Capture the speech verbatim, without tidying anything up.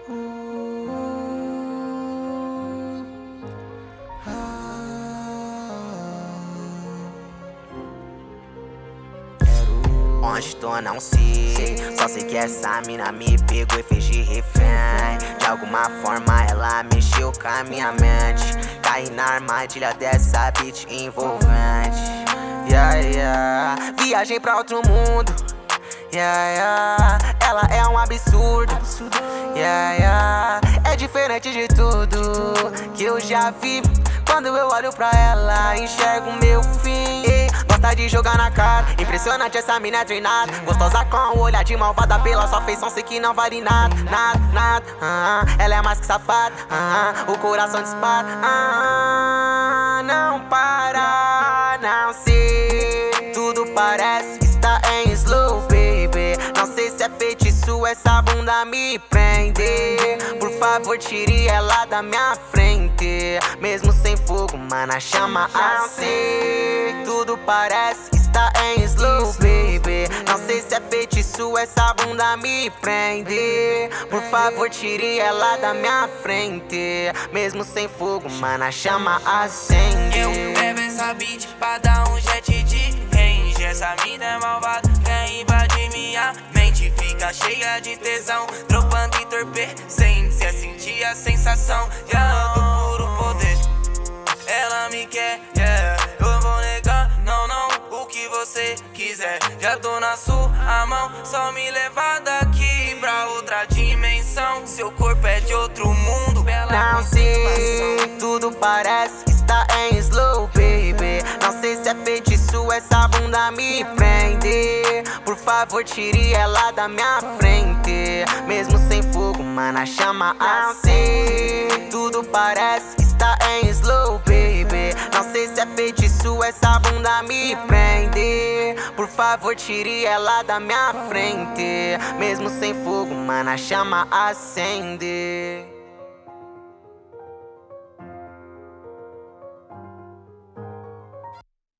Onde tô não sei, só sei que essa mina me pegou e fez de refém. De alguma forma ela mexeu com a minha mente. Caí na armadilha dessa bitch envolvente. Yeah, yeah. Viajei pra outro mundo. Yeah, yeah. Ela é um absurdo. Yeah, yeah. É diferente de tudo que eu já vi. Quando eu olho pra ela, enxergo meu fim. E gosta de jogar na cara, impressionante, essa mina é treinada. Gostosa com o olhar de malvada, pela sua feição sei que não vale nada. Nada, nada, ah, ela é mais que safada, ah, o coração dispara, ah, não para, não sei. Tudo parece que está em slow, baby. Não sei se é feitiço, essa bunda me prende. Por favor, tire ela da minha frente. Mesmo sem fogo, mana, chama assim. Tudo parece que está em slow, baby. Não sei se é feitiço, essa bunda me prende. Por favor, tire ela da minha frente. Mesmo sem fogo, mana, chama acende. Eu levo essa beat pra dar um jet de range. Essa mina é malvada, quer invadir minha mente. Fica cheia de tesão, dropando entorpecente. Se é sentir a sensação, já ando puro poder. Ela me quer, yeah. Eu vou negar, não, não, o que você quiser. Já tô na sua mão, só me levar daqui pra outra dimensão. Seu corpo é de outro mundo, bela não sei, tudo parece que está em slow, baby. Não sei se é feitiço, essa bunda me prende. Por favor, tire ela da minha frente. Mesmo sem fogo, mana, chama assim. Tudo parece que está em slow, baby. Não sei se é feitiço, essa bunda me prende. Por favor, tire ela da minha frente. Mesmo sem fogo, mana, chama acende.